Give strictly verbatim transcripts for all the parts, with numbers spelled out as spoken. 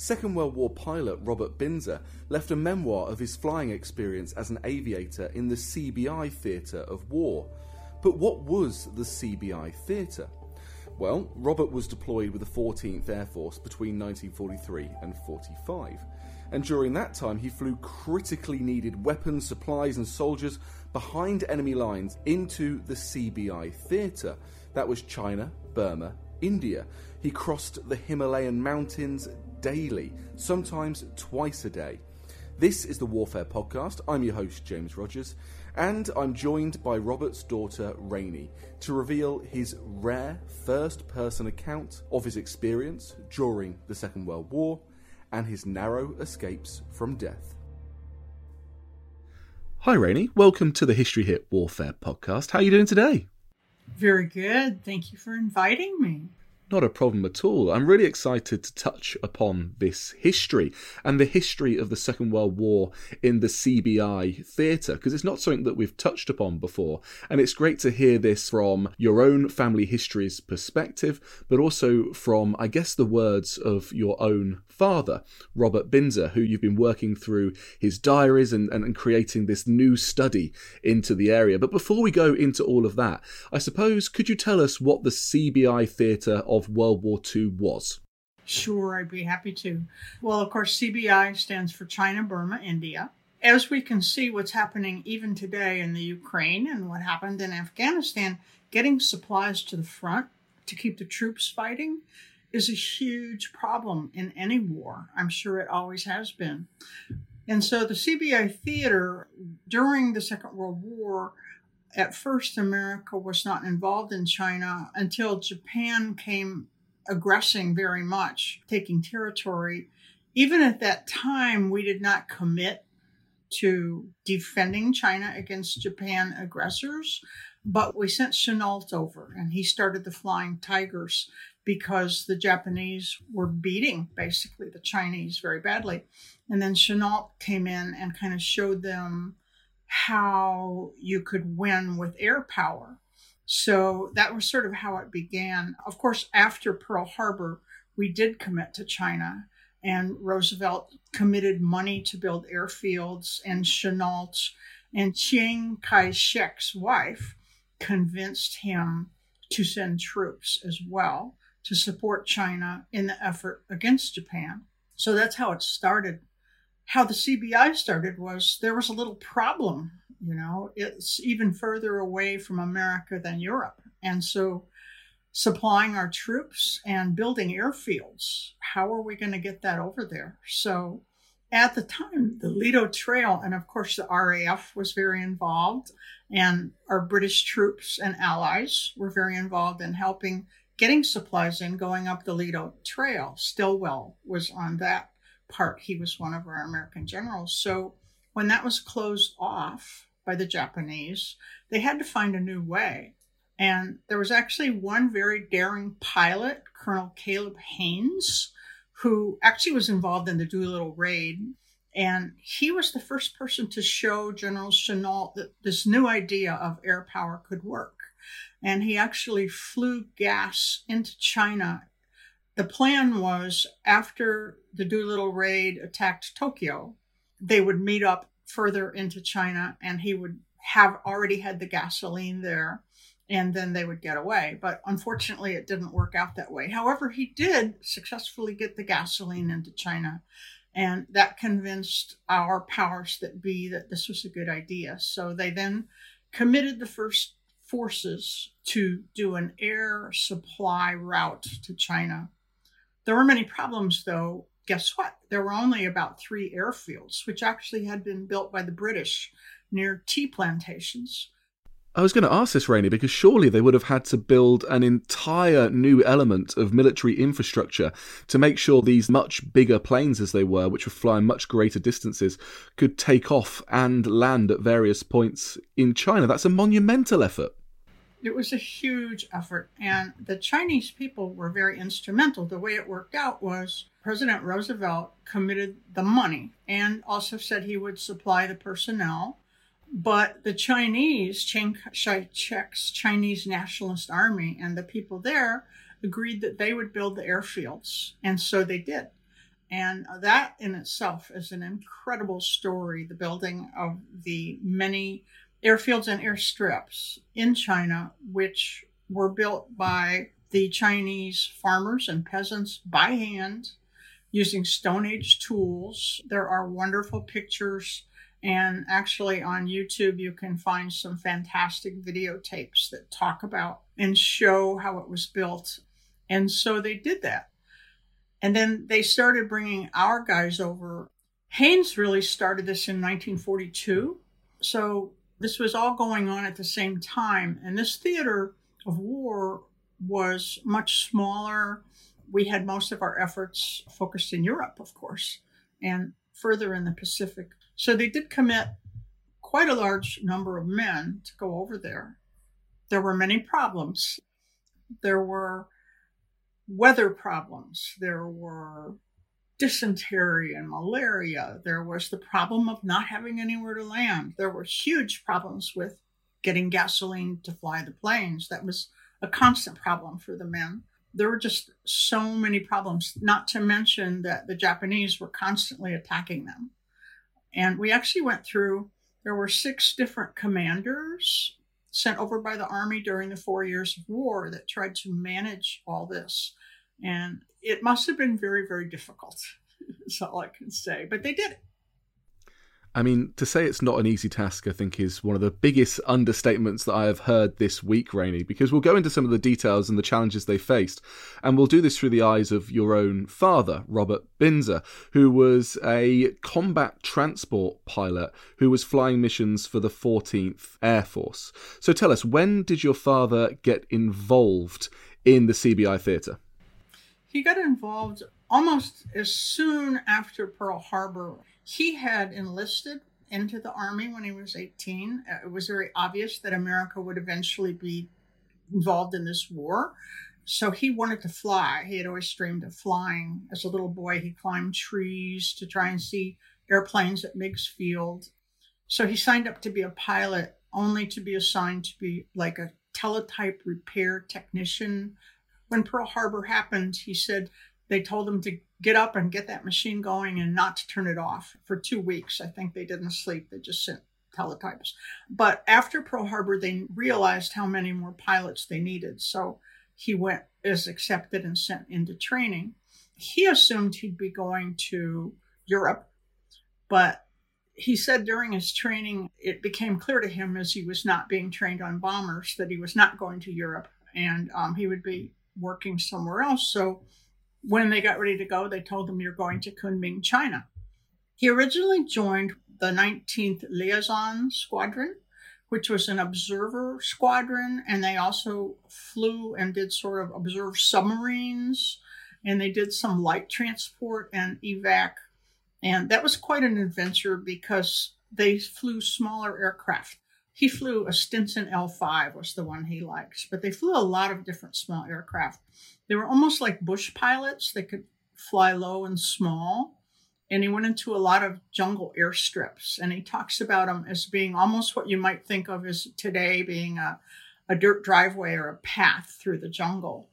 Second World War pilot Robert Binzer left a memoir of his flying experience as an aviator in the C B I theatre of war. But what was the C B I theatre? Well, Robert was deployed with the fourteenth Air Force between nineteen forty-three and forty-five. And during that time he flew critically needed weapons, supplies and soldiers behind enemy lines into the C B I theatre. That was China, Burma, India. He crossed the Himalayan mountains daily, sometimes twice a day. This is the Warfare Podcast. I'm your host, James Rogers, and I'm joined by Robert's daughter, Rainey, to reveal his rare first-person account of his experience during the Second World War and his narrow escapes from death. Hi, Rainey. Welcome to the History Hit Warfare Podcast. How are you doing today? Very good. Thank you for inviting me. Not a problem at all. I'm really excited to touch upon this history and the history of the Second World War in the C B I theatre, because it's not something that we've touched upon before. And it's great to hear this from your own family history's perspective, but also from, I guess, the words of your own father, Robert Binzer, who you've been working through his diaries and, and, and creating this new study into the area. But before we go into all of that, I suppose, could you tell us what the C B I theatre of World War Two was? Sure, I'd be happy to. Well, of course, C B I stands for China, Burma, India. As we can see what's happening even today in the Ukraine and what happened in Afghanistan, getting supplies to the front to keep the troops fighting is a huge problem in any war. I'm sure it always has been. And so the C B I theater during the Second World War, at first, America was not involved in China until Japan came aggressing very much, taking territory. Even at that time, we did not commit to defending China against Japan aggressors, but we sent Chennault over, and he started the Flying Tigers because the Japanese were beating, basically, the Chinese very badly. And then Chennault came in and kind of showed them how you could win with air power. So that was sort of how it began. Of course, after Pearl Harbor, we did commit to China, and Roosevelt committed money to build airfields, and Chennault and Chiang Kai-shek's wife convinced him to send troops as well to support China in the effort against Japan. So that's how it started. How the C B I started was there was a little problem, you know, it's even further away from America than Europe. And so supplying our troops and building airfields, how are we going to get that over there? So at the time, the Lido Trail, and of course the R A F was very involved, and our British troops and allies were very involved in helping getting supplies in, going up the Lido Trail. Stilwell was on that part. He was one of our American generals. So when that was closed off by the Japanese, they had to find a new way. And there was actually one very daring pilot, Colonel Caleb Haynes, who actually was involved in the Doolittle raid. And he was the first person to show General Chennault that this new idea of air power could work. And he actually flew gas into China. The plan was, after the Doolittle raid attacked Tokyo, they would meet up further into China, and he would have already had the gasoline there, and then they would get away. But unfortunately, it didn't work out that way. However, he did successfully get the gasoline into China, and that convinced our powers that be that this was a good idea. So they then committed the first forces to do an air supply route to China. There were many problems, though. Guess what? There were only about three airfields, which actually had been built by the British near tea plantations. I was going to ask this, Rainey, because surely they would have had to build an entire new element of military infrastructure to make sure these much bigger planes as they were, which were flying much greater distances, could take off and land at various points in China. That's a monumental effort. It was a huge effort, and the Chinese people were very instrumental. The way it worked out was President Roosevelt committed the money and also said he would supply the personnel. But the Chinese, Chiang Kai-shek's Chinese Nationalist Army, and the people there agreed that they would build the airfields. And so they did. And that in itself is an incredible story, the building of the many airfields and airstrips in China, which were built by the Chinese farmers and peasants by hand using Stone Age tools. There are wonderful pictures, and actually on YouTube you can find some fantastic videotapes that talk about and show how it was built. And so they did that. And then they started bringing our guys over. Haynes really started this in nineteen forty-two. So this was all going on at the same time. And this theater of war was much smaller. We had most of our efforts focused in Europe, of course, and further in the Pacific. So they did commit quite a large number of men to go over there. There were many problems. There were weather problems. There were dysentery and malaria. There was the problem of not having anywhere to land. There were huge problems with getting gasoline to fly the planes. That was a constant problem for the men. There were just so many problems, not to mention that the Japanese were constantly attacking them. And we actually went through, there were six different commanders sent over by the Army during the four years of war that tried to manage all this. And it must have been very, very difficult. That's all I can say. But they did it. I mean, to say it's not an easy task, I think, is one of the biggest understatements that I have heard this week, Rainey, because we'll go into some of the details and the challenges they faced. And we'll do this through the eyes of your own father, Robert Binzer, who was a combat transport pilot who was flying missions for the fourteenth Air Force. So tell us, when did your father get involved in the C B I theatre? He got involved almost as soon after Pearl Harbor. He had enlisted into the Army when he was eighteen. It was very obvious that America would eventually be involved in this war. So he wanted to fly. He had always dreamed of flying. As a little boy, he climbed trees to try and see airplanes at Meigs Field. So he signed up to be a pilot, only to be assigned to be like a teletype repair technician. When Pearl Harbor happened, he said they told him to get up and get that machine going and not to turn it off for two weeks. I think they didn't sleep. They just sent teletypes. But after Pearl Harbor, they realized how many more pilots they needed. So he went, is accepted and sent into training. He assumed he'd be going to Europe, but he said during his training, it became clear to him as he was not being trained on bombers that he was not going to Europe, and um, he would be working somewhere else. So when they got ready to go, they told him, you're going to Kunming, China. He originally joined the nineteenth Liaison Squadron, which was an observer squadron, and they also flew and did sort of observe submarines, and they did some light transport and evac. And that was quite an adventure because they flew smaller aircraft. He flew a Stinson L five was the one he liked, but they flew a lot of different small aircraft. They were almost like bush pilots. They could fly low and small. And he went into a lot of jungle airstrips, and he talks about them as being almost what you might think of as today being a, a dirt driveway or a path through the jungle.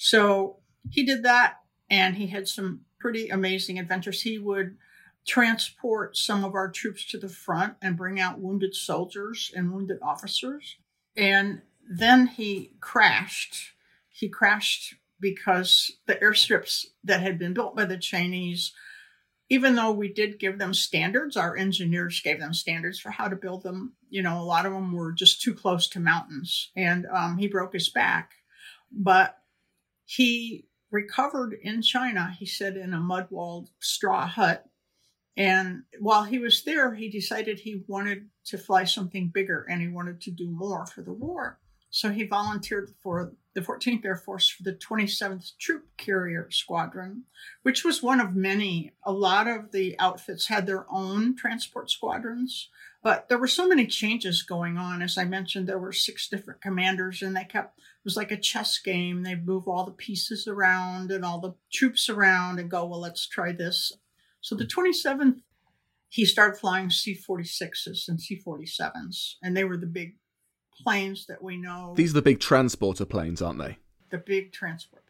So he did that, and he had some pretty amazing adventures. He would transport some of our troops to the front and bring out wounded soldiers and wounded officers. And then he crashed. He crashed because the airstrips that had been built by the Chinese, even though we did give them standards, our engineers gave them standards for how to build them. You know, a lot of them were just too close to mountains, and um, he broke his back. But he recovered in China, he said, in a mud-walled straw hut. And while he was there, he decided he wanted to fly something bigger, and he wanted to do more for the war. So he volunteered for the fourteenth Air Force for the twenty-seventh Troop Carrier Squadron, which was one of many. A lot of the outfits had their own transport squadrons, but there were so many changes going on. As I mentioned, there were six different commanders, and they kept, it was like a chess game. They'd move all the pieces around and all the troops around and go, well, let's try this. So the twenty-seventh, he started flying C forty-sixes and C forty-sevens, and they were the big planes that we know. These are the big transporter planes, aren't they? The big transport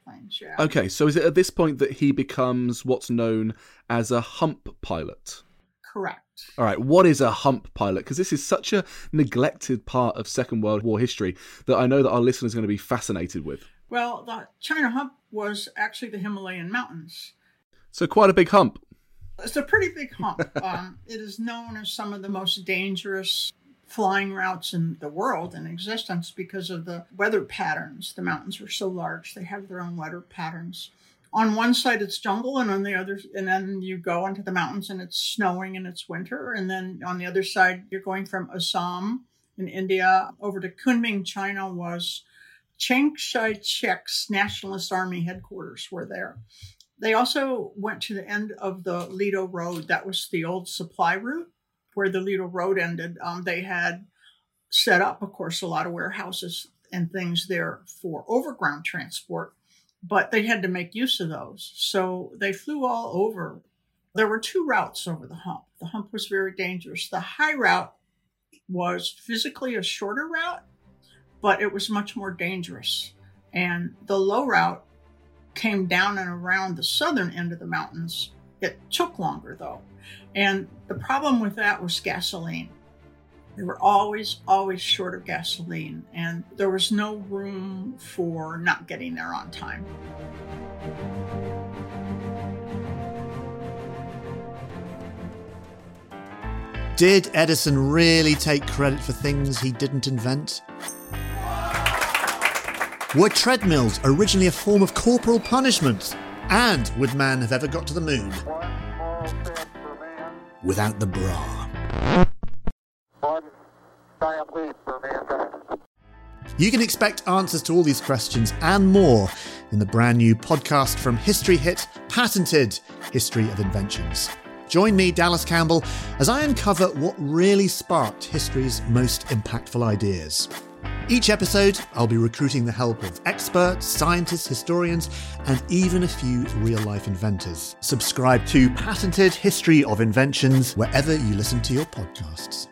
planes, yeah. Okay, so is it at this point that he becomes what's known as a hump pilot? Correct. All right, what is a hump pilot? Because this is such a neglected part of Second World War history that I know that our listeners are going to be fascinated with. Well, the China hump was actually the Himalayan mountains. So quite a big hump. It's a pretty big hump. um, it is known as some of the most dangerous flying routes in the world in existence because of the weather patterns. The mountains are so large, they have their own weather patterns. On one side it's jungle, and on the other, and then you go into the mountains and it's snowing and it's winter. And then on the other side, you're going from Assam in India over to Kunming, China, was Chiang Kai-shek's Nationalist Army headquarters were there. They also went to the end of the Lido Road. That was the old supply route where the Lido Road ended. Um, they had set up, of course, a lot of warehouses and things there for overground transport, but they had to make use of those. So they flew all over. There were two routes over the hump. The hump was very dangerous. The high route was physically a shorter route, but it was much more dangerous. And the low route came down and around the southern end of the mountains. It took longer, though. And the problem with that was gasoline. They were always, always short of gasoline, and there was no room for not getting there on time. Did Edison really take credit for things he didn't invent? Were treadmills originally a form of corporal punishment? And would man have ever got to the moon without the bra? You can expect answers to all these questions and more in the brand new podcast from History Hit, Patented History of Inventions. Join me, Dallas Campbell, as I uncover what really sparked history's most impactful ideas. Each episode, I'll be recruiting the help of experts, scientists, historians, and even a few real-life inventors. Subscribe to Patented History of Inventions wherever you listen to your podcasts.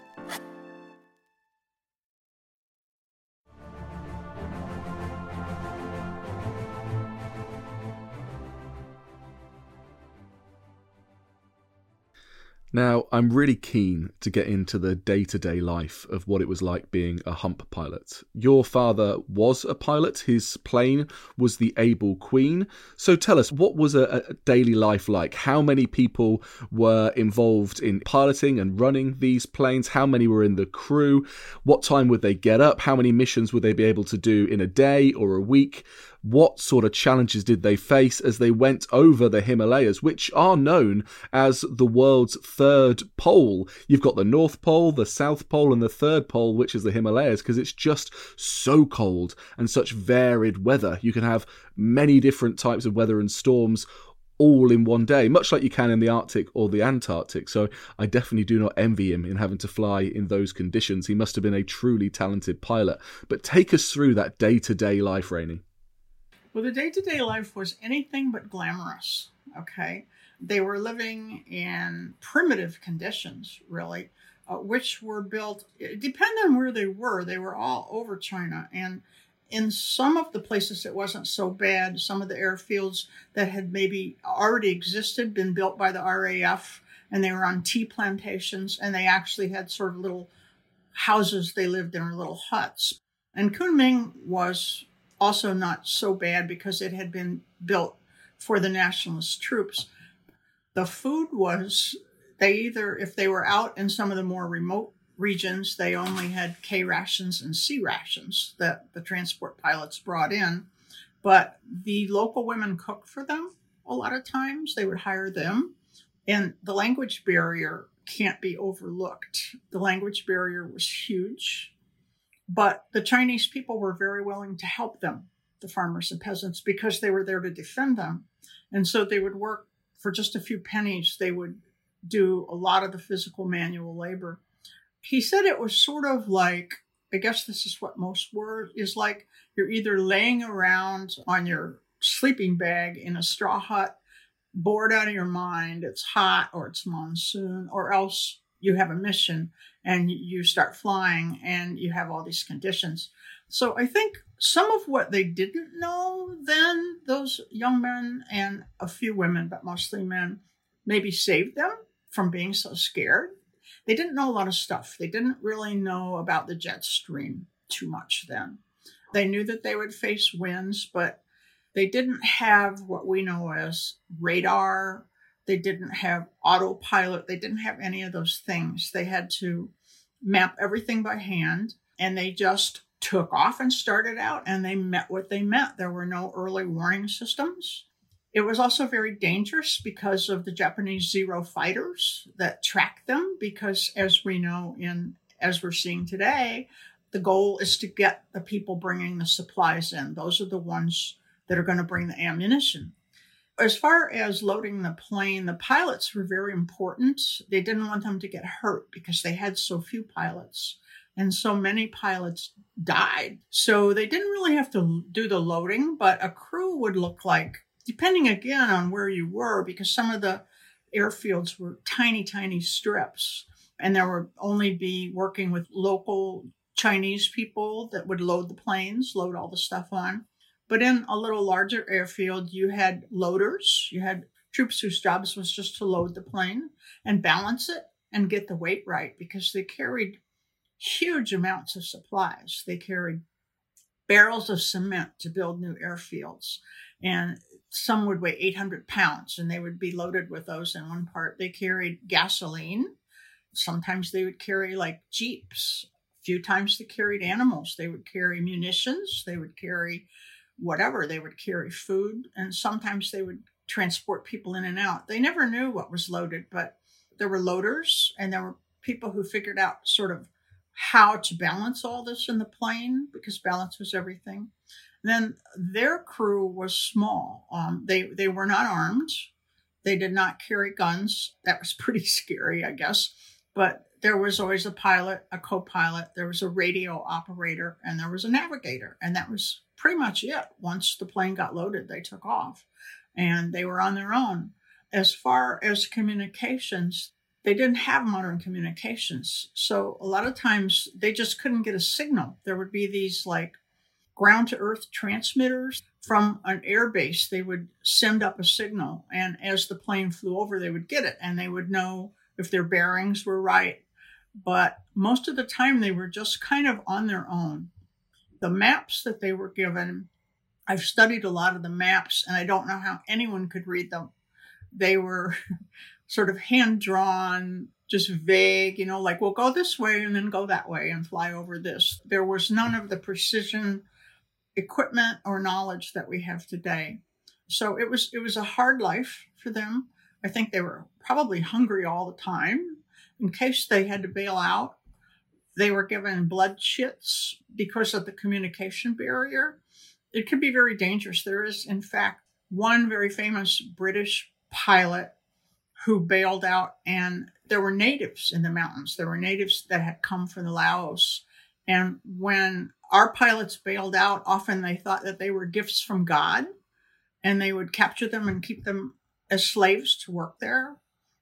Now, I'm really keen to get into the day-to-day life of what it was like being a hump pilot. Your father was a pilot. His plane was the Able Queen. So tell us, what was a, a daily life like? How many people were involved in piloting and running these planes? How many were in the crew? What time would they get up? How many missions would they be able to do in a day or a week? What sort of challenges did they face as they went over the Himalayas, which are known as the world's third pole? You've got the North Pole, the South Pole, and the third pole, which is the Himalayas, because it's just so cold and such varied weather. You can have many different types of weather and storms all in one day, much like you can in the Arctic or the Antarctic. So I definitely do not envy him in having to fly in those conditions. He must have been a truly talented pilot. But take us through that day-to-day life, Rainey. Well, the day-to-day life was anything but glamorous, okay? They were living in primitive conditions, really, uh, which were built, it depended on where they were. They were all over China. And in some of the places it wasn't so bad. Some of the airfields that had maybe already existed, been built by the R A F, and they were on tea plantations, and they actually had sort of little houses they lived in, or little huts. And Kunming was also not so bad because it had been built for the nationalist troops. The food was, they either, if they were out in some of the more remote regions, they only had K rations and C rations that the transport pilots brought in. But the local women cooked for them a lot of times. They would hire them. And the language barrier can't be overlooked. The language barrier was huge. But the Chinese people were very willing to help them, the farmers and peasants, because they were there to defend them. And so they would work for just a few pennies. They would do a lot of the physical manual labor. He said it was sort of like, I guess this is what most were, is like you're either laying around on your sleeping bag in a straw hut, bored out of your mind, it's hot or it's monsoon, or else you have a mission and you start flying and you have all these conditions. So I think some of what they didn't know then, those young men and a few women, but mostly men, maybe saved them from being so scared. They didn't know a lot of stuff. They didn't really know about the jet stream too much then. They knew that they would face winds, but they didn't have what we know as radar. They didn't have autopilot. They didn't have any of those things. They had to map everything by hand, and they just took off and started out, and they met what they met. There were no early warning systems. It was also very dangerous because of the Japanese Zero fighters that tracked them, because as we know, in as we're seeing today, the goal is to get the people bringing the supplies in. Those are the ones that are going to bring the ammunition. As far as loading the plane, the pilots were very important. They didn't want them to get hurt because they had so few pilots, and so many pilots died. So they didn't really have to do the loading, but a crew would look like, depending again on where you were, because some of the airfields were tiny, tiny strips, and there would only be working with local Chinese people that would load the planes, load all the stuff on. But in a little larger airfield, you had loaders. You had troops whose jobs was just to load the plane and balance it and get the weight right, because they carried huge amounts of supplies. They carried barrels of cement to build new airfields, and some would weigh eight hundred pounds, and they would be loaded with those in one part. They carried gasoline. Sometimes they would carry like jeeps. A few times they carried animals. They would carry munitions. They would carry whatever. They would carry food, and sometimes they would transport people in and out. They never knew what was loaded, but there were loaders, and there were people who figured out sort of how to balance all this in the plane, because balance was everything. Then their crew was small. Um, they, they were not armed. They did not carry guns. That was pretty scary, I guess. But there was always a pilot, a co-pilot, there was a radio operator, and there was a navigator. And that was pretty much it. Once the plane got loaded, they took off, and they were on their own. As far as communications, they didn't have modern communications. So a lot of times they just couldn't get a signal. There would be these like ground to earth transmitters from an air base. They would send up a signal, and as the plane flew over, they would get it, and they would know if their bearings were right. But most of the time they were just kind of on their own. The maps that they were given, I've studied a lot of the maps, and I don't know how anyone could read them. They were sort of hand-drawn, just vague, you know, like, we'll go this way and then go that way and fly over this. There was none of the precision equipment or knowledge that we have today. So it was it was a hard life for them. I think they were probably hungry all the time. In case they had to bail out, they were given blood shits because of the communication barrier. It could be very dangerous. There is, in fact, one very famous British pilot who bailed out, and there were natives in the mountains. There were natives that had come from the Laos. And when our pilots bailed out, often they thought that they were gifts from God, and they would capture them and keep them as slaves to work there.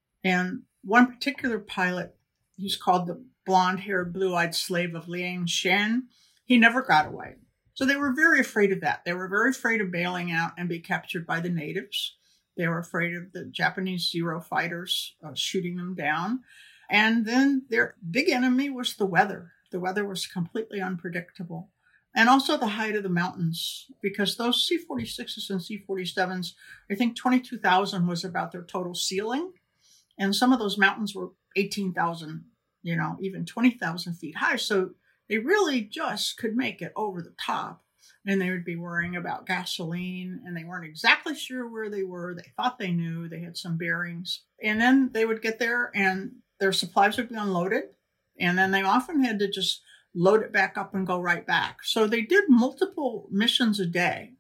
And one particular pilot, he's called the blonde-haired, blue-eyed slave of Liang Shan, he never got away. So they were very afraid of that. They were very afraid of bailing out and be captured by the natives. They were afraid of the Japanese Zero fighters uh, shooting them down. And then their big enemy was the weather. The weather was completely unpredictable. And also the height of the mountains, because those C forty-sixes and C forty-sevens, I think twenty-two thousand was about their total ceiling. And some of those mountains were eighteen thousand, you know, even twenty thousand feet high. So they really just could make it over the top. And they would be worrying about gasoline, and they weren't exactly sure where they were. They thought they knew. They had some bearings. And then they would get there, and their supplies would be unloaded. And then they often had to just load it back up and go right back. So they did multiple missions a day.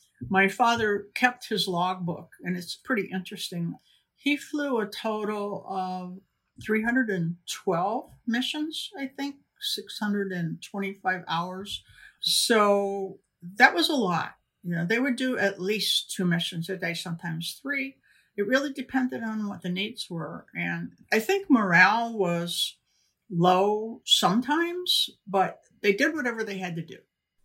My father kept his logbook, and it's pretty interesting. He flew a total of three hundred twelve missions, I think, six hundred twenty-five hours. So that was a lot. You know, they would do at least two missions a day, sometimes three. It really depended on what the needs were. And I think morale was low sometimes, but they did whatever they had to do.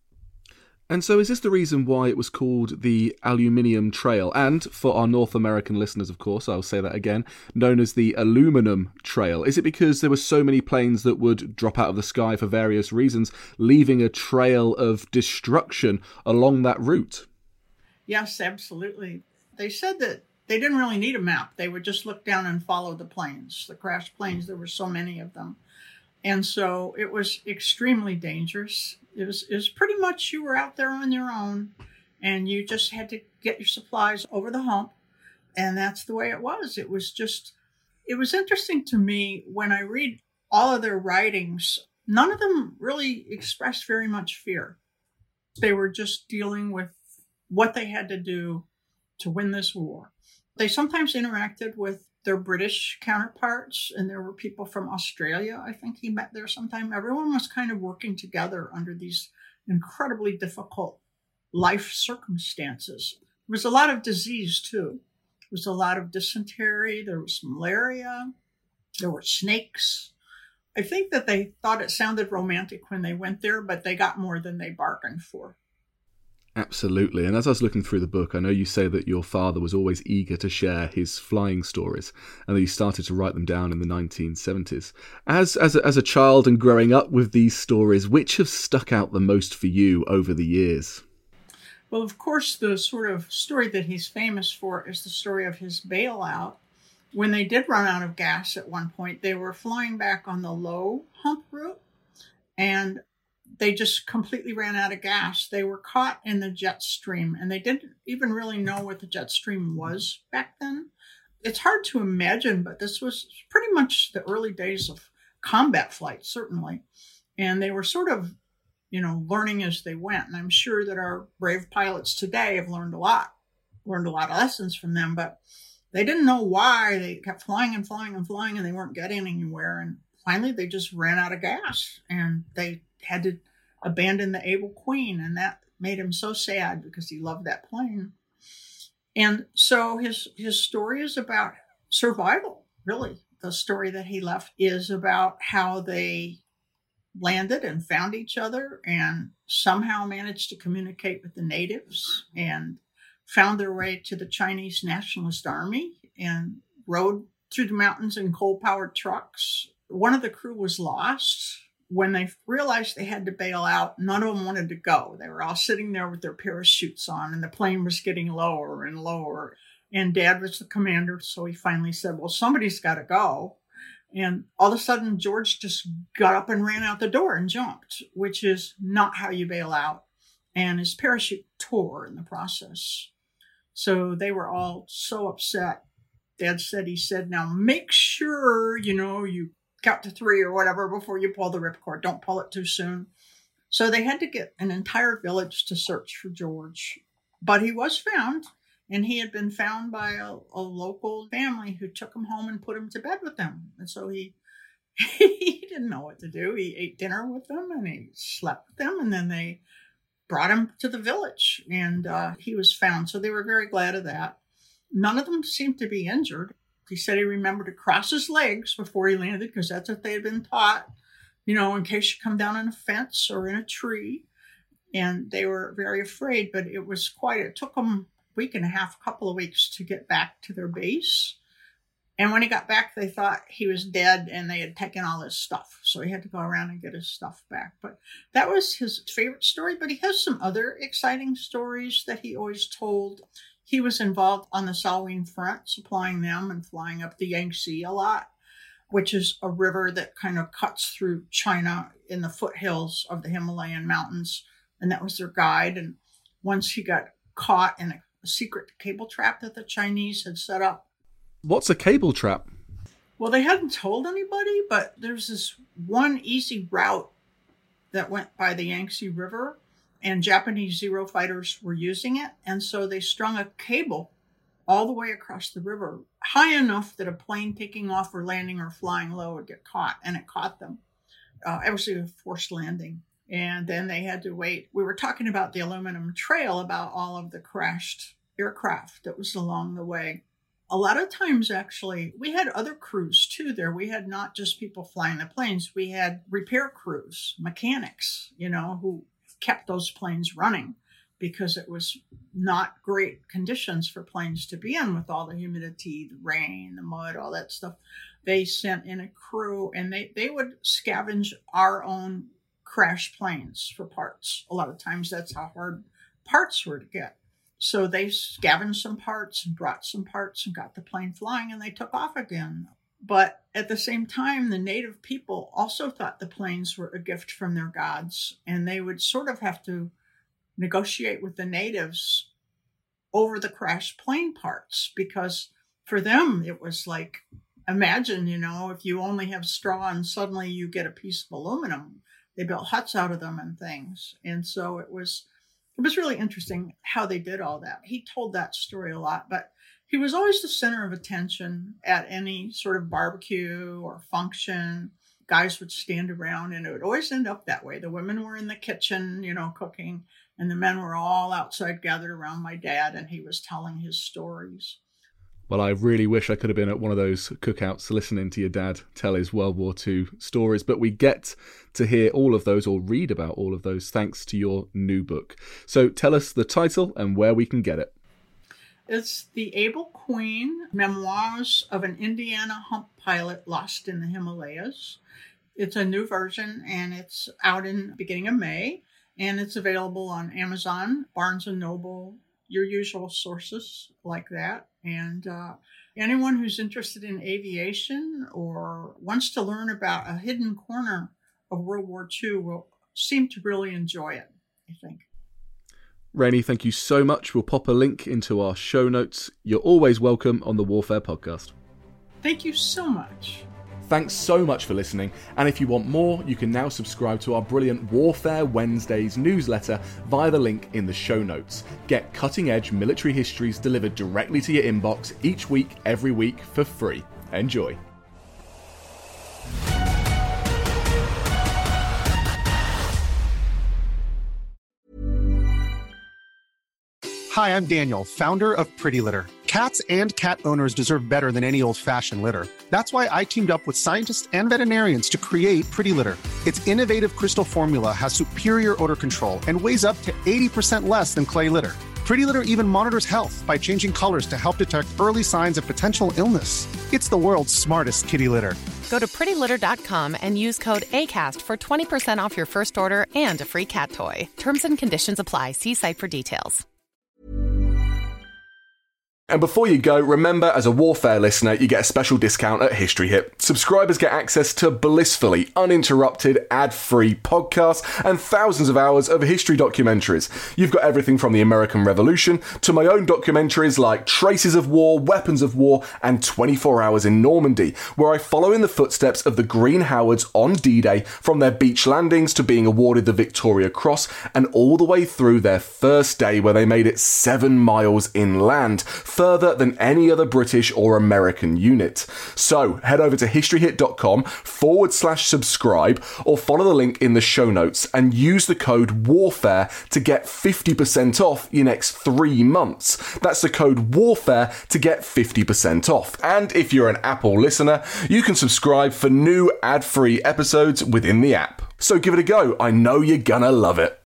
And so is this the reason why it was called the Aluminium Trail? And for our North American listeners, of course, I'll say that again, known as the Aluminum Trail. Is it because there were so many planes that would drop out of the sky for various reasons, leaving a trail of destruction along that route? Yes, absolutely. They said that they didn't really need a map. They would just look down and follow the planes, the crashed planes. There were so many of them. And so it was extremely dangerous. It was, it was pretty much you were out there on your own and you just had to get your supplies over the hump. And that's the way it was. It was just, it was interesting to me when I read all of their writings, none of them really expressed very much fear. They were just dealing with what they had to do to win this war. They sometimes interacted with their British counterparts, and there were people from Australia, I think he met there sometime. Everyone was kind of working together under these incredibly difficult life circumstances. There was a lot of disease, too. There was a lot of dysentery. There was malaria. There were snakes. I think that they thought it sounded romantic when they went there, but they got more than they bargained for. Absolutely. And as I was looking through the book, I know you say that your father was always eager to share his flying stories and that you started to write them down in the nineteen seventies. As as a, as a child and growing up with these stories, which have stuck out the most for you over the years? Well, of course, the sort of story that he's famous for is the story of his bailout. When they did run out of gas at one point, they were flying back on the low hump route, and they just completely ran out of gas. They were caught in the jet stream, and they didn't even really know what the jet stream was back then. It's hard to imagine, but this was pretty much the early days of combat flight, certainly. And they were sort of, you know, learning as they went. And I'm sure that our brave pilots today have learned a lot, learned a lot of lessons from them, but they didn't know why. They kept flying and flying and flying, and they weren't getting anywhere. And finally, they just ran out of gas, and they had to abandon the Able Queen, and that made him so sad because he loved that plane. And so his his story is about survival, really. The story that he left is about how they landed and found each other and somehow managed to communicate with the natives and found their way to the Chinese Nationalist Army and rode through the mountains in coal-powered trucks. One of the crew was lost. When they realized they had to bail out, none of them wanted to go. They were all sitting there with their parachutes on, and the plane was getting lower and lower. And Dad was the commander, so he finally said, well, somebody's got to go. And all of a sudden, George just got up and ran out the door and jumped, which is not how you bail out. And his parachute tore in the process. So they were all so upset. Dad said, he said, now make sure, you know, you count to three or whatever before you pull the ripcord. Don't pull it too soon. So they had to get an entire village to search for George. But he was found, and he had been found by a, a local family who took him home and put him to bed with them. And so he he didn't know what to do. He ate dinner with them, and he slept with them, and then they brought him to the village, and uh, he was found. So they were very glad of that. None of them seemed to be injured. He said he remembered to cross his legs before he landed because that's what they had been taught, you know, in case you come down on a fence or in a tree. And they were very afraid, but it was quite, it took them a week and a half, a couple of weeks to get back to their base. And when he got back, they thought he was dead and they had taken all his stuff. So he had to go around and get his stuff back. But that was his favorite story. But he has some other exciting stories that he always told. He was involved on the Salween front, supplying them and flying up the Yangtze a lot, which is a river that kind of cuts through China in the foothills of the Himalayan mountains. And that was their guide. And once he got caught in a, a secret cable trap that the Chinese had set up. What's a cable trap? Well, they hadn't told anybody, but there's this one easy route that went by the Yangtze River. And Japanese Zero fighters were using it. And so they strung a cable all the way across the river, high enough that a plane taking off or landing or flying low would get caught. And it caught them. Uh, it was a forced landing. And then they had to wait. We were talking about the Aluminum Trail, about all of the crashed aircraft that was along the way. A lot of times, actually, we had other crews too there. We had not just people flying the planes. We had repair crews, mechanics, you know, who kept those planes running because it was not great conditions for planes to be in with all the humidity, the rain, the mud, all that stuff. They sent in a crew and they, they would scavenge our own crash planes for parts. A lot of times that's how hard parts were to get. So they scavenged some parts and brought some parts and got the plane flying and they took off again. But at the same time, the native people also thought the planes were a gift from their gods, and they would sort of have to negotiate with the natives over the crashed plane parts, because for them it was like, imagine, you know, if you only have straw and suddenly you get a piece of aluminum. They built huts out of them and things. And so it was It was really interesting how they did all that. He told that story a lot, but he was always the center of attention at any sort of barbecue or function. Guys would stand around and it would always end up that way. The women were in the kitchen, you know, cooking, and the men were all outside gathered around my dad, and he was telling his stories. Well, I really wish I could have been at one of those cookouts listening to your dad tell his World War Two stories, but we get to hear all of those or read about all of those thanks to your new book. So tell us the title and where we can get it. It's The Able Queen, Memoirs of an Indiana Hump Pilot Lost in the Himalayas. It's a new version, and it's out in the beginning of May, and it's available on Amazon, Barnes and Noble, your usual sources like that. And uh, anyone who's interested in aviation or wants to learn about a hidden corner of World War Two will seem to really enjoy it, I think. Rainey, thank you so much. We'll pop a link into our show notes. You're always welcome on the Warfare Podcast. Thank you so much. Thanks so much for listening, and if you want more, you can now subscribe to our brilliant Warfare Wednesdays newsletter via the link in the show notes. Get cutting-edge military histories delivered directly to your inbox each week, every week, for free. Enjoy. Hi, I'm Daniel, founder of Pretty Litter. Cats and cat owners deserve better than any old-fashioned litter. That's why I teamed up with scientists and veterinarians to create Pretty Litter. Its innovative crystal formula has superior odor control and weighs up to eighty percent less than clay litter. Pretty Litter even monitors health by changing colors to help detect early signs of potential illness. It's the world's smartest kitty litter. Go to pretty litter dot com and use code ACAST for twenty percent off your first order and a free cat toy. Terms and conditions apply. See site for details. And before you go, remember, as a Warfare listener, you get a special discount at History Hit. Subscribers get access to blissfully uninterrupted, ad-free podcasts and thousands of hours of history documentaries. You've got everything from the American Revolution to my own documentaries like Traces of War, Weapons of War, and twenty-four hours in Normandy, where I follow in the footsteps of the Green Howards on D-Day, from their beach landings to being awarded the Victoria Cross, and all the way through their first day where they made it seven miles inland, further than any other British or American unit. So head over to historyhit.com forward slash subscribe or follow the link in the show notes and use the code WARFARE to get fifty percent off your next three months. That's the code WARFARE to get fifty percent off. And if you're an Apple listener, you can subscribe for new ad-free episodes within the app. So give it a go. I know you're gonna love it.